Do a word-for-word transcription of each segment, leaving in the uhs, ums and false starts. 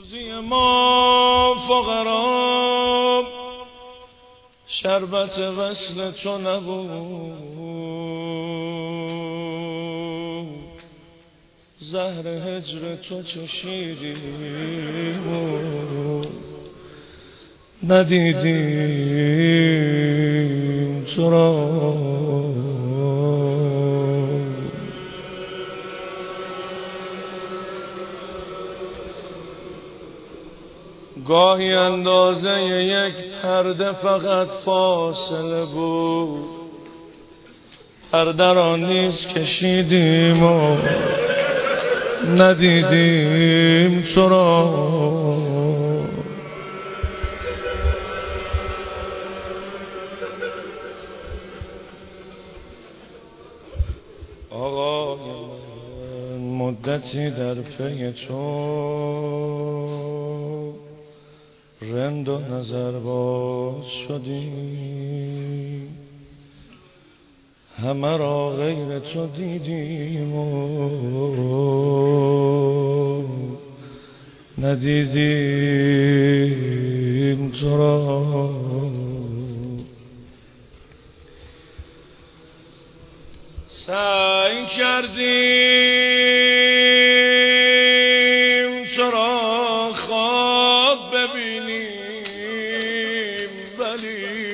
روزی ما فقرا شربت وصل تو نبود، زهر هجر تو چشیدیم و ندیدیم تو را. گاهی اندازه یک پرده فقط فاصله بود، پرده را نیز کشیدیم و ندیدیم تو را. آقای من مدتی در پی تو رند و نظر باز شدیم، همه را غیر تو دیدیم و ندیدیم تو را. سعی کردیم تو را خواب ببینیم، ولی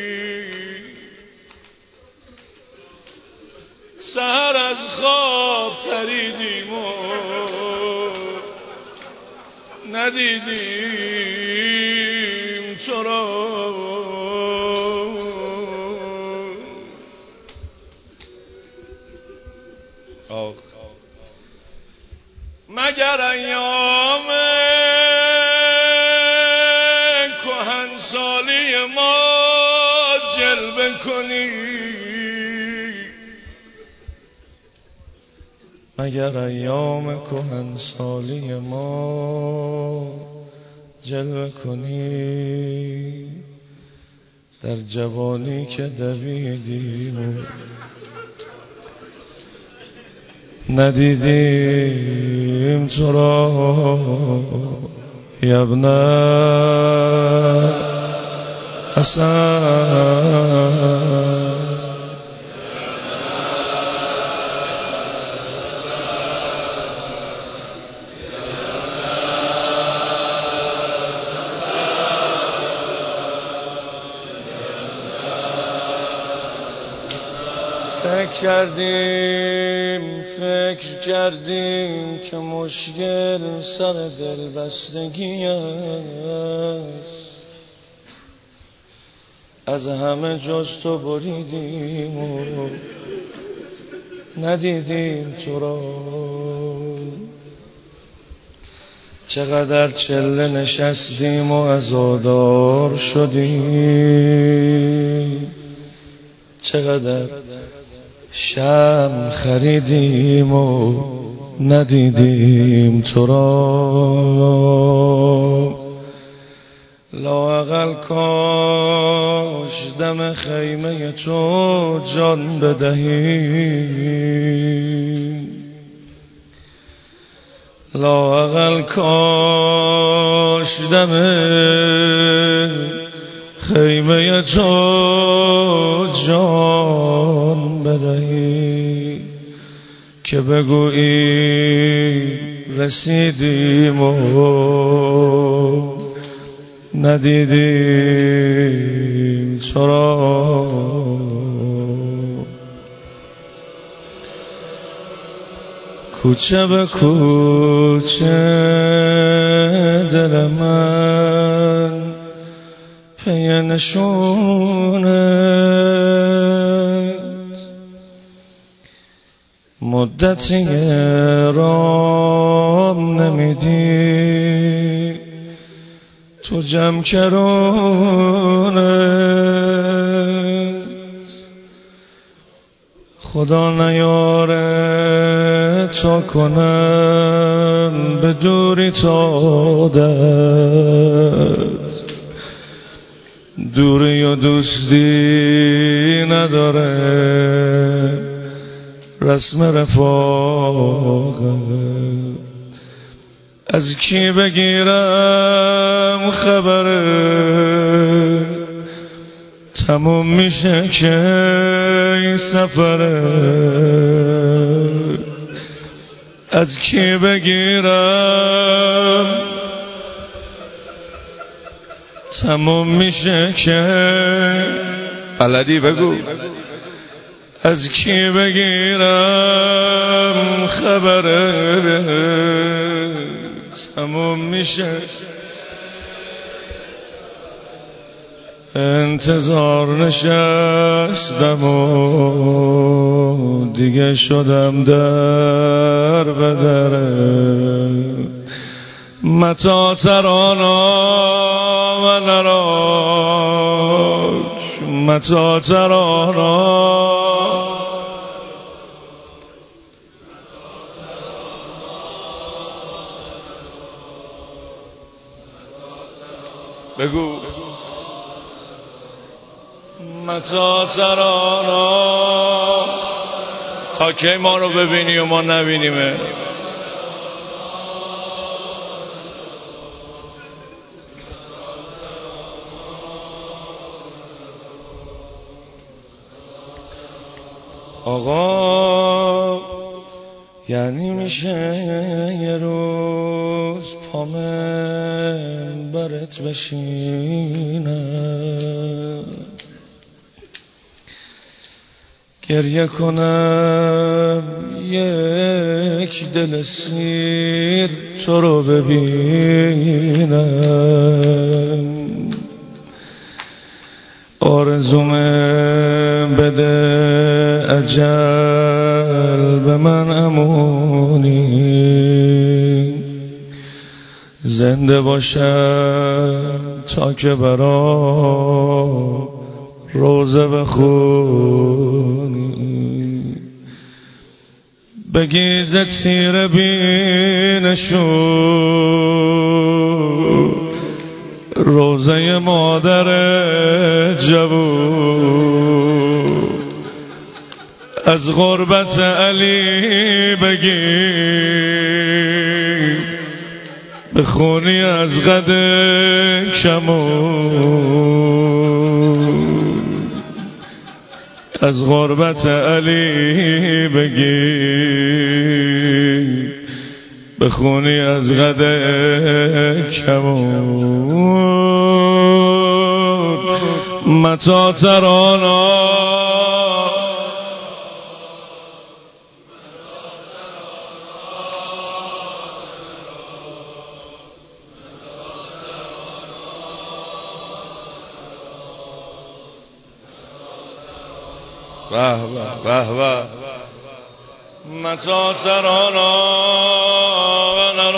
سحر از خواب پریدیم و ندیدیم تو را. مگر ایام کهنسالی ما جلوه کنی، مگر ایام کهنسالی ما جلوه کنی، در جوانی که دویدیم ندیدیم تو را. یا ابن حسن فکر کردیم فکر کردیم که مشکل سر دلبستگی است، از همه جز تو بریدیم و ندیدیم تو را. چقدر چله نشستیم و عزادار شدیم، چقدر شم خریدیم و ندیدیم تو را. لااقل کاش دم خیمه تو جان بدهیم، لااقل کاش دم خیمه تو جان بدهی، که بگویی رسیدیم و ندیدیم تو را. کوچه به کوچه دل من پی نشونت، مدتی رام نمیدی تو جمع کرونت. خدا نیاره تا کنم به دوری تا دست، دوری و دوستی نداره رسم رفاقت. از کی بگیرم خبره تموم میشه که این سفره از کی بگیرم تموم میشه که بلدی بگو از کی بگیرم خبره تموم میشه انتظار نشستم و دیگه شدم در بدره متا ترانا و نراک متا ترانا بگو متا ترانا تا کی ما رو ببینی و ما نبینیمه آقا یعنی میشه یه روز پامن برات بشینم گریه کنم یک دل سیر تو رو ببینم آرزومه بده اجل به من امونی زنده باشم تا که برام روزه بخونی بگی ز تیر بینشون روزه مادر جوون از غربت علی بگی بخونی از قد کمون از غربت علی بگی بخونی از قد کمون متا ترانا واه واه واه واه متا ترانا و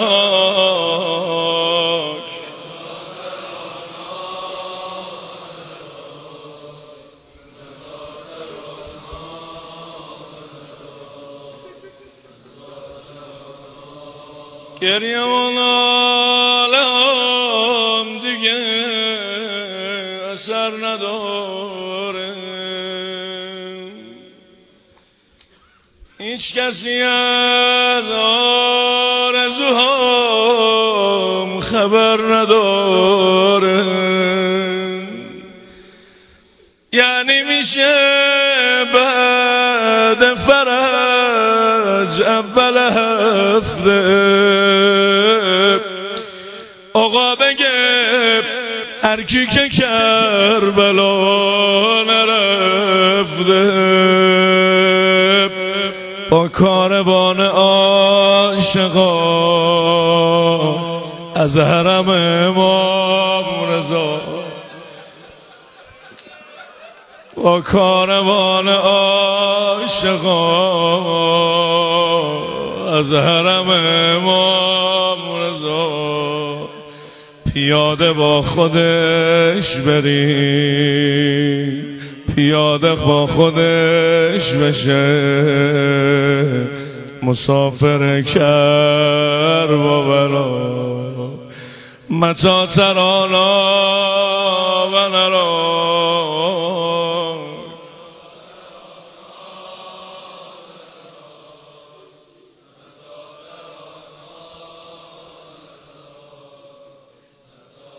نراک گریه و نالم دیگه اثر نداره هیچ کسی از آرزوهام خبر نداره یعنی میشه بعد فرج اول هفته آقا بگه هر کی که کربلا نرفته با کاروان عاشقا از حرم امام رضا با کاروان عاشقا از حرم امام رضا پیاده با خودش بریم پیاده با خودش بشه مسافر کربلا متا ترانا و نراک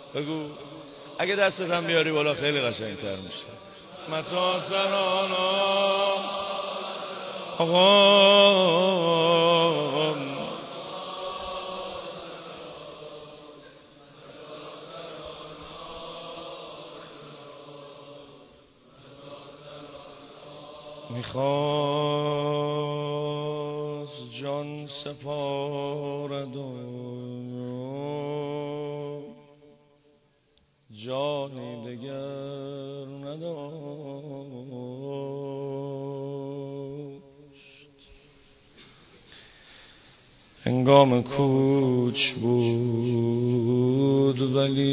بگو اگه دستت هم بیاری بالا خیلی قشنگتر میشه. متا ترانا آقا میخواست جان سپارد و جانی دگر نداشت. هنگام کوچ بود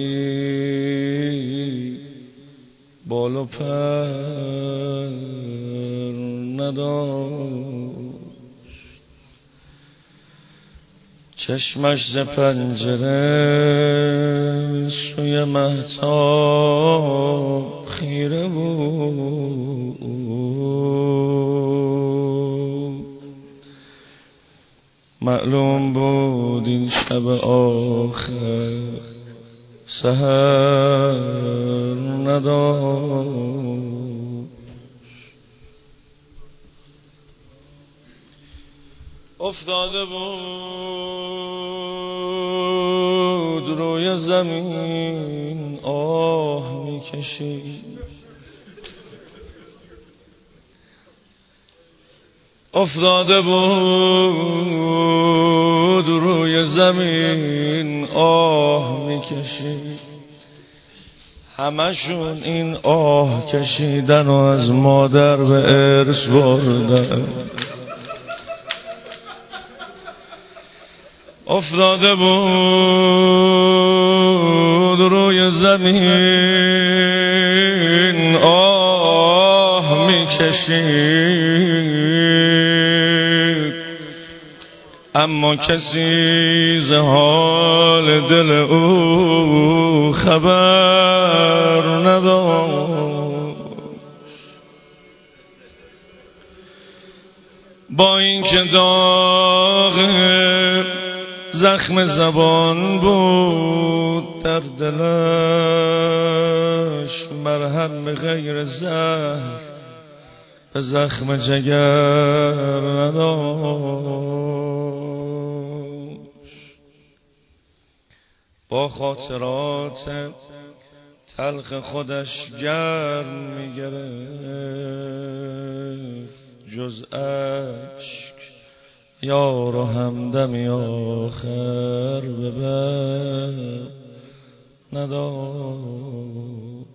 ولی بال و پر نداشت. چشمش ز پنجره سوی مهتاب خیره بود. معلوم بود این شب آخر سحر نداشت. افتاده بود روی زمین آه میکشید. افتاده بود روی زمین آه میکشید. همشون این آه کشیدن و از مادر به ارث بردن. افتاده بود روی زمین آه میکشید، اما کسی ز حال دل او خبر نداشت. با اینکه داغ زخم زبان بود در دلش، مرهم به غیر زهر به زخم جگر نداشت. با خاطرات تلخ خودش گرم می‌گرفت، جز اشک یار و همدمی آخر به بر نداشت.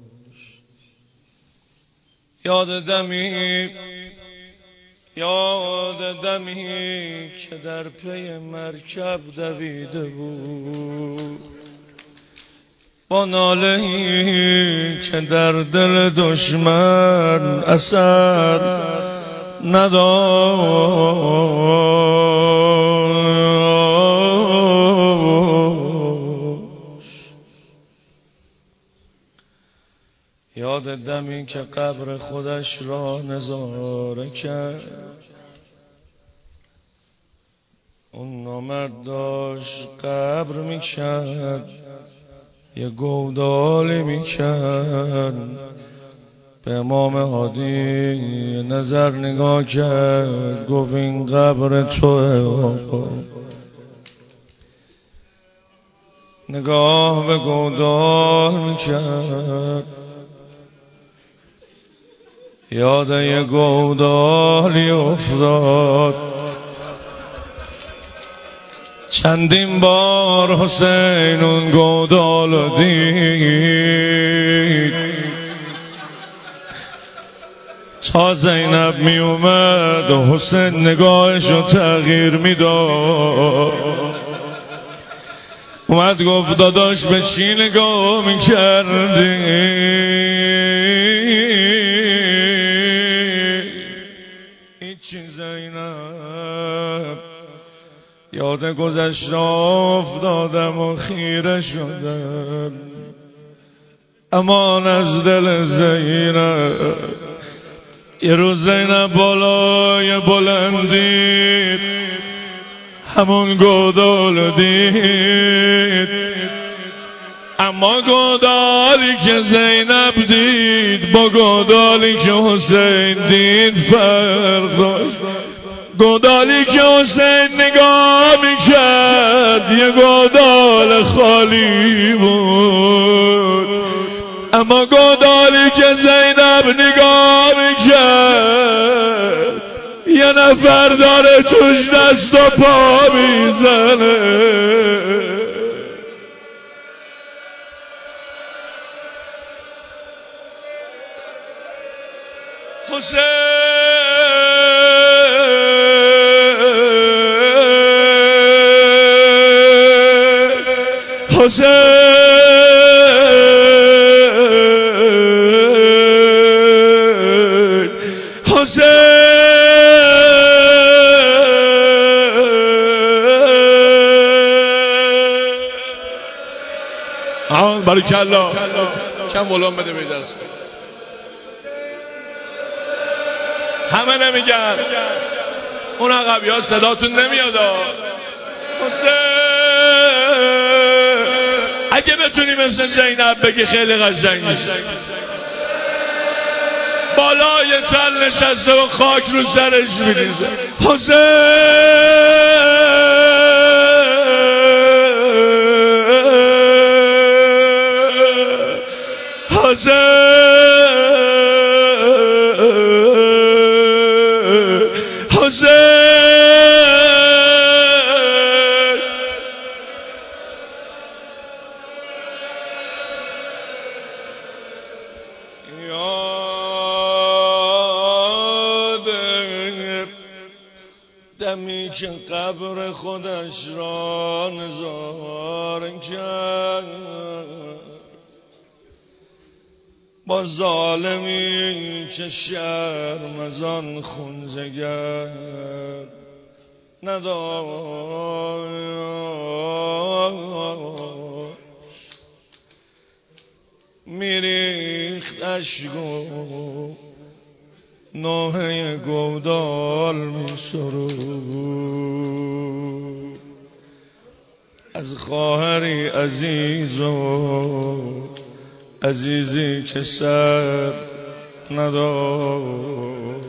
یاد دمی یاد دمی که در پی مرکب دویده بود، با ناله‌ای که در دل دشمن اثر نداشت. یاد دمی که قبر خودش را نظاره کرد، اون نامرد داشت قبر میکرد، یه گودالی میکرد، به امام هادی نظر نگاه کرد، گفت این قبر توه. نگاه به گودال میکرد، یاد یه گودالی افتاد. چندین بار حسین اون گودالو دید، تا زینب می اومد و حسین نگاهشو تغییر میداد. اومد گفت داداش به چی نگاه میکردی؟ هیچی زینب، یاد گذشته افتادم و خیره شدم. امان از دل زینب. یه روز زینب بالای بلندی همون گودال دید، اما گودالی که زینب دید با گودالی که حسین دید فرق داشت. گودالی که حسین نگاه میکرد یه گودال خالی بود، اما گودالی که زینب نگاه میکرد یه نفر داره توش دست و پا میزنه. حسین حسین حسین بارکالله. کم غلام بده به دست. همه نمیگن اون عقبی ها صداتون نمیاد. حسین اگه بتونی مثل زینب بگی خیلی قشنگ میشه. بالای تل نشسته و خاک رو سرش میریزه. حسین حسین دمی که قبر خودش را نزار کرد با ظالمی که شرم از آن خون جگر نداشت، میریخت اشک و نوحه گودال می سرود از خواهری عزیز و عزیزی که سر نداشت.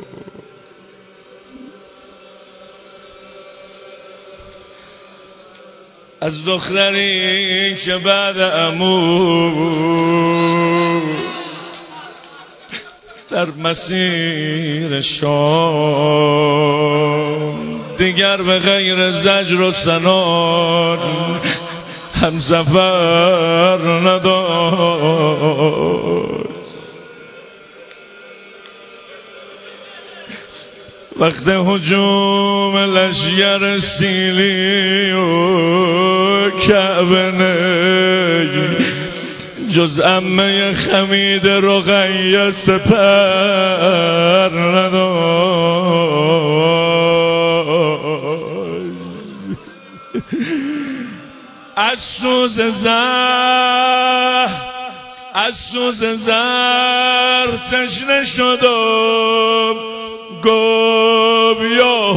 از دختری که بعد عمو در مسیر شام دیگر به غیر زجر و سنان همسفر نداشت. وقت هجوم لشگر سیلی و کعبه جز عمه خمید رقیه سپر نداشت. از سوز زهر از سوز زهر تشنه شدم، گفت یا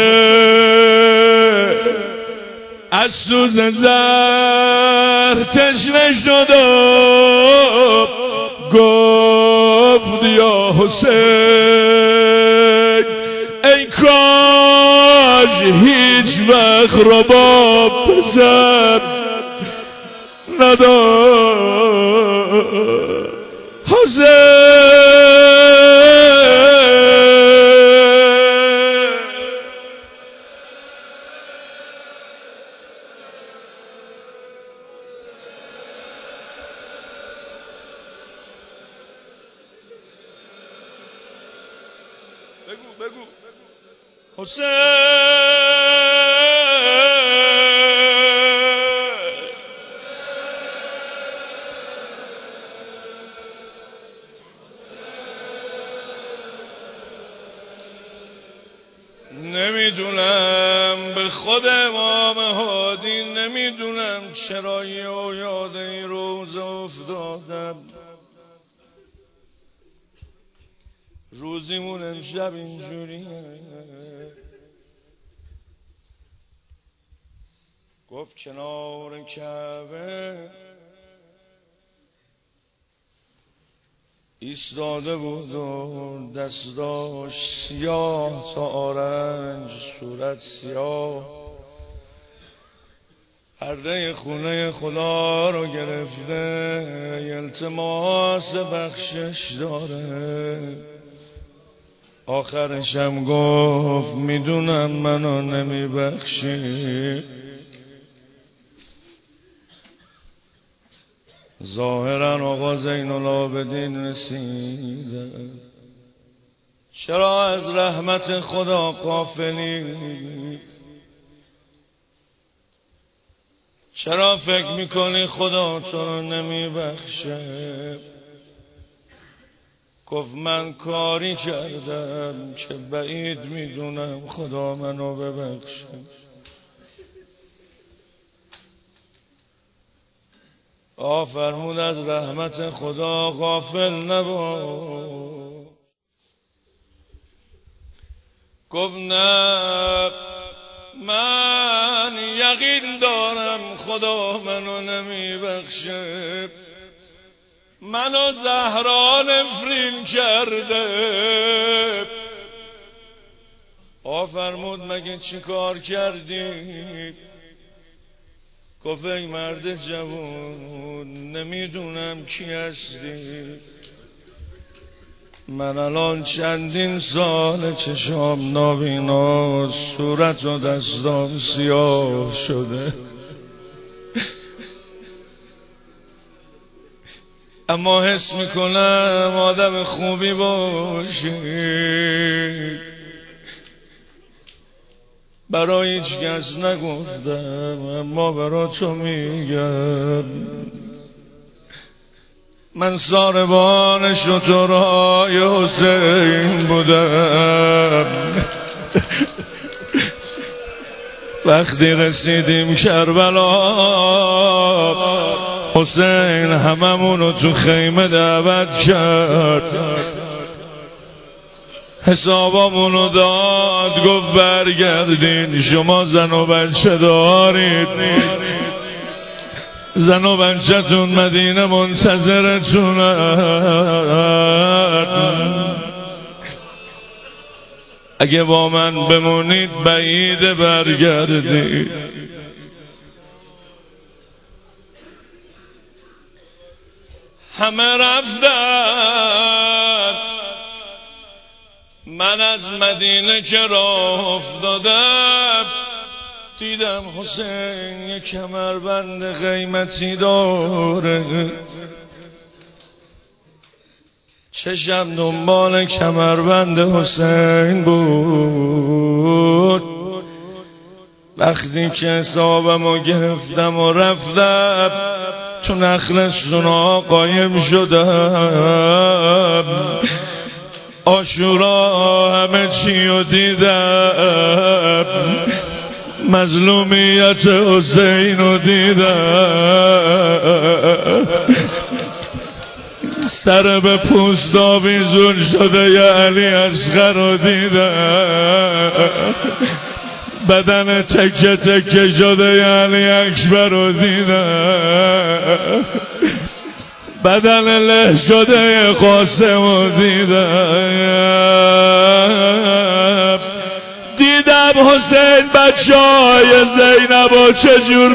حسین از سوز زهر تشنه شدم، گفت یا حسین ای کاش هیچ وقت رباب پسر نداشت. حسین بگو بگو حسین نمیدونم به خود امام هادی نمیدونم چرا یه یاد این روز افتادم. روزیمون امشب اینجوریه. گفت کنار کعبه ایستاده بود و دستاش سیاه تا آرنج، صورت سیاه، پرده خونه خدا رو گرفته، التماس بخشش داره. آخرشم گفت میدونم منو نمیبخشی. ظاهرا آقا زین العابدین رسیده. چرا از رحمت خدا غافلی؟ چرا فکر میکنی خدا تو رو نمیبخشه؟ گفت من کاری کردم که بعید میدونم خدا منو ببخشه. آ فرمود از رحمت خدا غافل نباش. گفت نه، من یقین دارم خدا منو نمیبخشه. منو زهرا نفرین کرده. آ فرمود مگه چی کار کردی؟ گفت ای مرد جوان نمیدونم کی هستی. من الان چندین سال چشام نابینا، صورت و دستام سیاه شده، اما حس میکنم آدم خوبی باشی. برای هیچ کس نگفتم اما برای تو میگم. من ساربان شترهای حسین بودم. وقتی رسیدیم کربلا، حسین هممونو تو خیمه دعوت کرد، حسابامونو داد، گفت برگردین، شما زن و بچه دارید، زن و بچه‌تون مدینه منتظرتونن، اگه با من بمونید بعید برگردید. همه رفتن، من از مدینه که راه افتادم دیدم حسین یک کمربند قیمتی داره. چشم دنبال کمربند حسین بود. وقتی که حسابمو گرفتم و رفتم تو نخل سونا قایم شدم. عاشورا همه چی رو دیدم، مظلومیت حسین رو دیدم. سر به پوست آویزون شده ی علی اصغر رو دیدم. بدن تکه تکه شده ی علی اکبر رو دیدم. بدن له شده قاسم رو دیدم. دیدم حسین بچه های زینب و چجور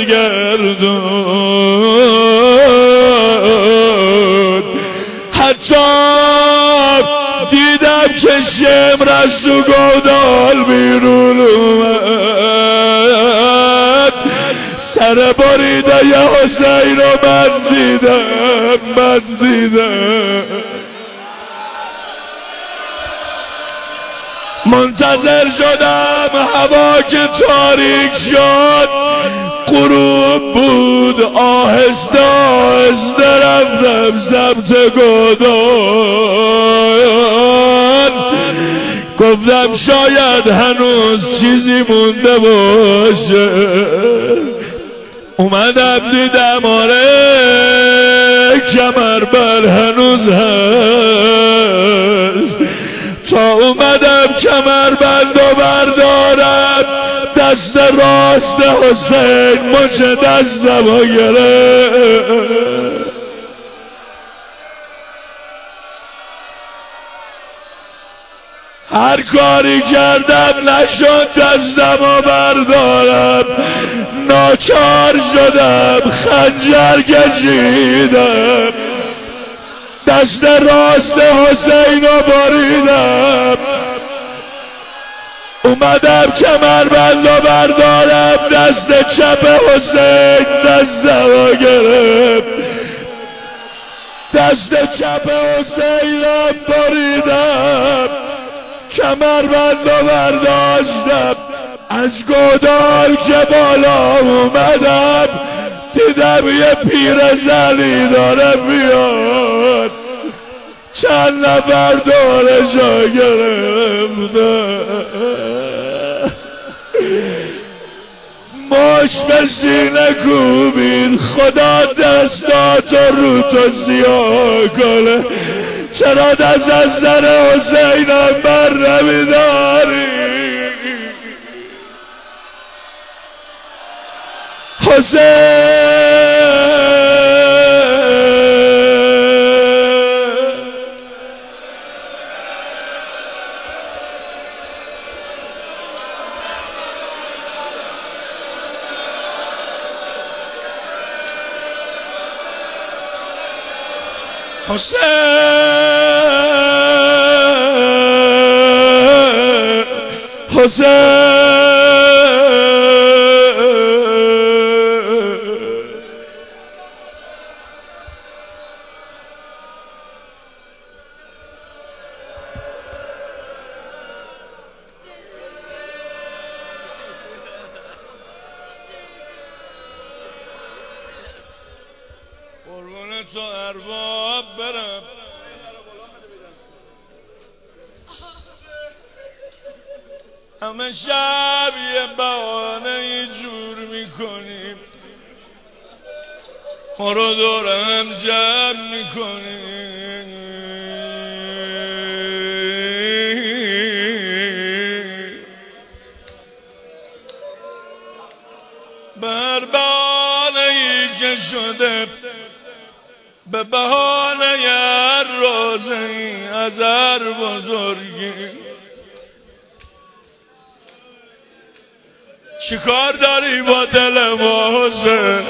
برگردون. حتی دیدم که شمر از تو گودال بیرون اومد. سر بریده ی حسین رو من دیدم، من دیدم. منتظر شدم هوا که تاریک شد، غروب بود، آهسته آهسته رفتم سمت گودال. گفتم شاید هنوز چیزی مونده باشه. اومدم دیدم آره کمربند هنوز هست. تا اومدم کمربند و بردارم، دست راست حسین مچ دستم و گرفت. هر کاری کردم نشد دستمو بردارم، ناچار شدم خنجر کشیدم، دست راست حسینو بریدم، اومدم کمربندو بردارم، دست چپ حسین دستمو گرفت، دست چپ حسینم بریدم، کمربندو برداشتم، از گودال که بالا اومدم دیدم یه پیرزنی داره میاد، چند نفر دورشو گرفته، مشت به سینه کوبید، خدا دستاتو رو تو سیاه کنه، چرا دست از سر حسینم بر نمیداری؟ حسین حسین حسین قربون تو ارباب برم، همه شب یه بهانه جور میکنیم، ما رو دورم جمع میکنیم، بر بهانه ای که شده به بهانه هر روزی از هر بزرگی، چی کار داری با دل ما حسین؟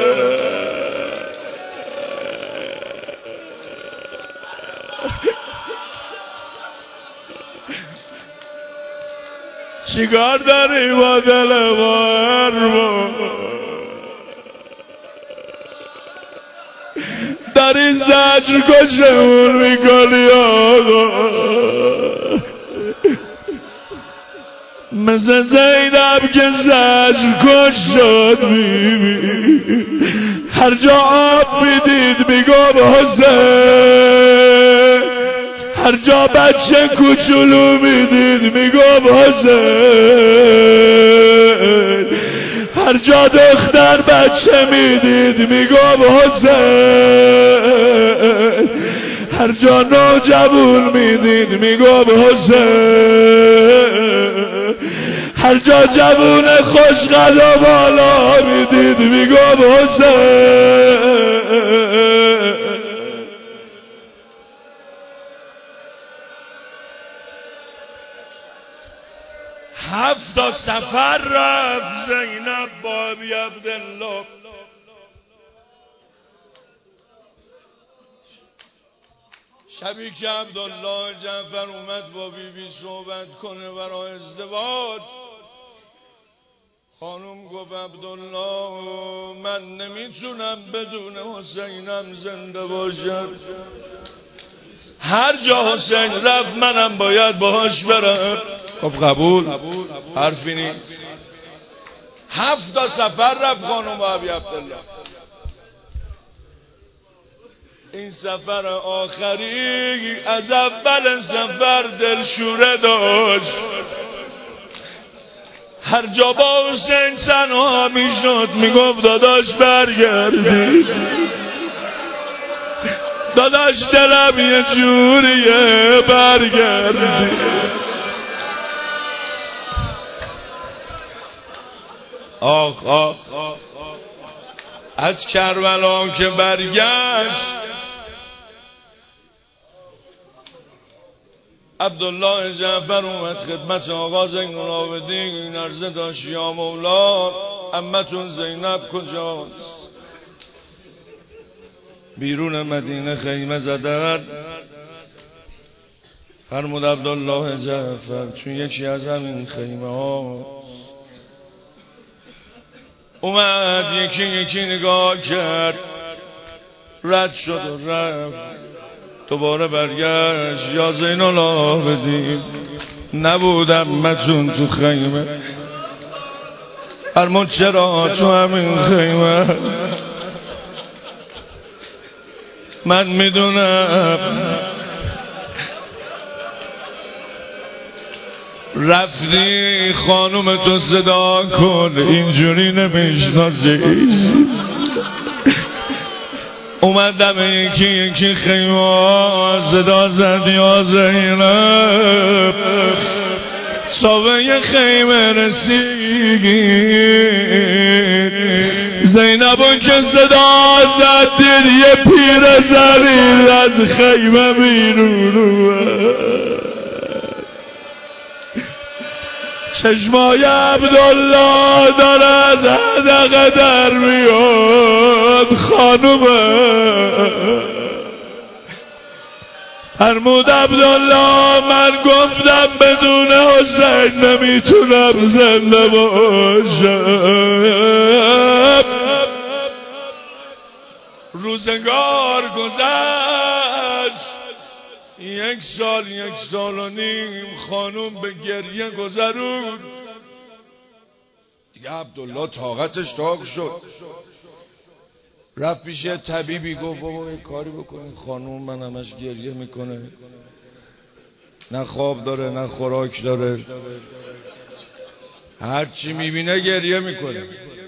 چی کار داری با دل ما؟ داری زجر کشمون میکنی آقا، مثل زینب که زجر کش شد بیبی، هر جا آب میدید میگم حسین، هر جا بچه کوچولو میدید میگم حسین، هر جا دختر بچه میدید میگم حسین، هر جا نوجوان میدید میگم حسین، هر جا جوون خوشقد و بالا میدید میگم حسین. هفت تا سفر رفت زینب با ابی عبدالله، شبی که عبدالله جعفر اومد با بی بی صحبت کنه برای ازدواج، خانم گفت عبدالله من نمیتونم بدون حسینم زنده باشم، هر جا حسین رفت منم باید باهاش برم. خب قبول، حرفی نیست. هفت تا سفر رفت خانم با ابی عبدالله، این سفر آخری از اول سفر دلشوره داشت، هر جا با حسین تنها میشد میگفت داداش برگردی، داداش دلم یه جوریه برگردی. آخ آخ از کربلا که برگشت عبدالله جعفر اومد خدمت آقا زین العابدین، عرضه داشت یا مولا عمتون زینب کجاست؟ بیرون مدینه خیمه زدن. فرمود عبدالله جعفر چون یکی از همین خیمه ها اومد یکی یکی نگاه کرد، رد شد و رفت، دوباره برگشت یا زین العابدین نبودم متون تو خیمه. فرمود چرا تو همین خیمه؟ من میدونم رفتی خانوم تو صدا کن اینجوری نمیشناسی. اومدم یکی یکی خیمه صدا زد یا زینب. صابه خیمه رسید زینبون که صدا زد دید یه پیر زلیل از خیمه بیرون اومد. چشمای عبدالله داره از حدقه در میاد. خانومه فرمود عبدالله من گفتم بدون حسین نمیتونم زنده باشم. روزگار گذشت، یک سال یک سال و نیم خانوم به گریه گذرون. دیگه عبدالله طاقتش تاق شد، رفت پیش طبیبی گفت بابا یه کاری بکنین خانوم من همش گریه میکنه، نه خواب داره نه خوراک داره، هرچی میبینه گریه میکنه.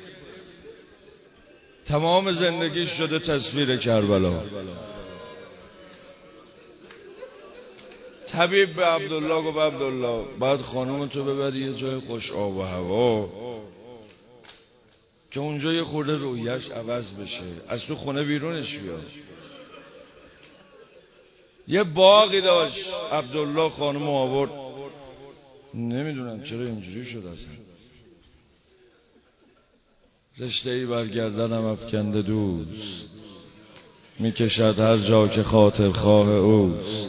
تمام زندگیش شده تصویر کربلا. طبیب به عبدالله گفت عبدالله باید خانوم تو ببری یه جای خوش آب و هوا که اونجا یه خورده رویش عوض بشه، از تو خونه بیرونش بیاد. یه باقی داشت عبدالله خانوم آورد، نمیدونم چرا اینجوری شد اصلا. رشته ای برگردنم افکنده دوست، میکشد هر جا که خاطر خواه اوست.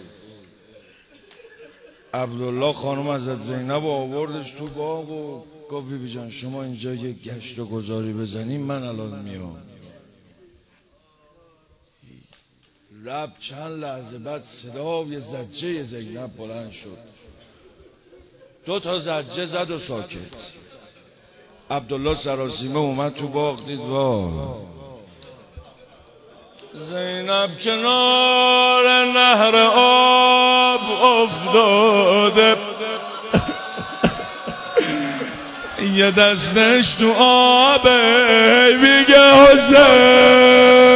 عبدالله خانم حضرت زینب آوردش تو باغ و گفت بی بی جان شما اینجا یه گشت و گذاری بزنیم من الان میام. رب چند لحظه بعد صدای زجه زینب بلند شد، دو تا زجه زد و ساکت. عبدالله سراسیمه اومد تو باغ دید وا زینب کنار نهر آب افتاده، یه دستش تو آبه میگه حسین.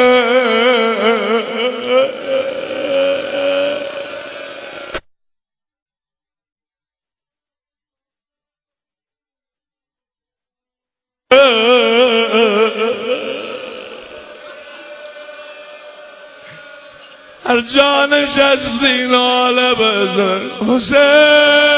هر جانش از زیناله بزن حسین.